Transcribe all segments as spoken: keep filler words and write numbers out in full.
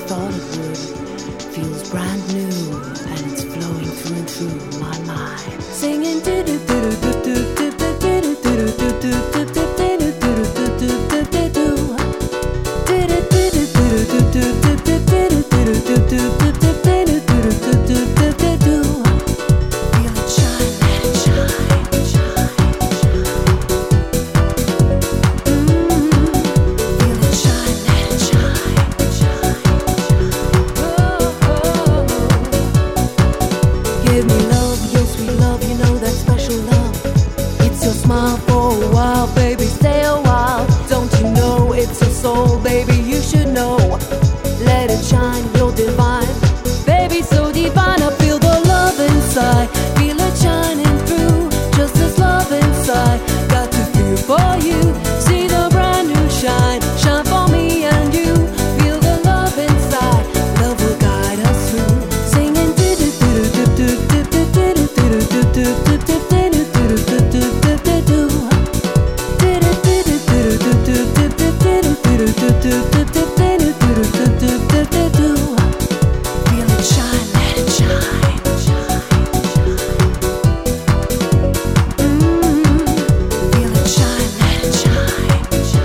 thought it would. Feels brand new and it's flowing through and through my mind. Singing do do do do do do do do do do do Give me love, your sweet love, you know that special love. It's your smile for a while, baby, stay a while. Don't you know it's your soul, baby, you should know. Let it shine, you're divine, baby, so divine. I feel the love inside, feel it shining through. Just this love inside, got to feel for you. See the brand new shine, shine for me and you. Feel the love inside, love will guide us through. Singing do do do do do do do do do do do do do. Feel it shine, let it shine. Mm, feel it shine, let it shine.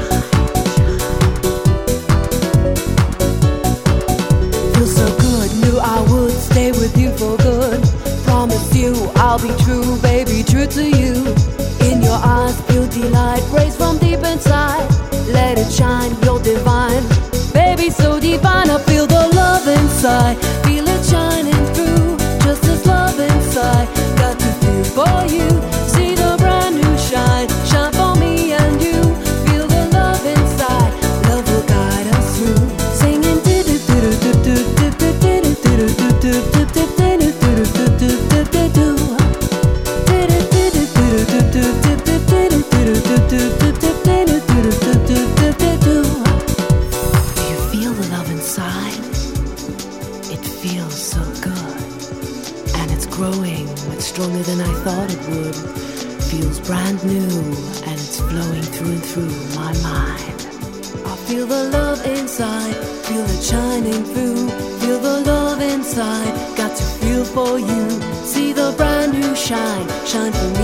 Feels so good, knew I would stay with you for good. Promise you I'll be true, baby, true to you. In your eyes, feel delight, rays from deep inside. Let it shine, you're divine, baby, so divine. I feel the love inside, feel it shining through. Just this love inside, got to feel for you. See the brand new shine, shine for me and you. Feel the love inside, love will guide us through. Singing do do do do do do do do do do do do do. Feels so good, and it's growing much stronger than I thought it would. Feels brand new, and it's flowing through and through my mind. I feel the love inside, feel it shining through. Feel the love inside, got to feel for you. See the brand new shine, shine for me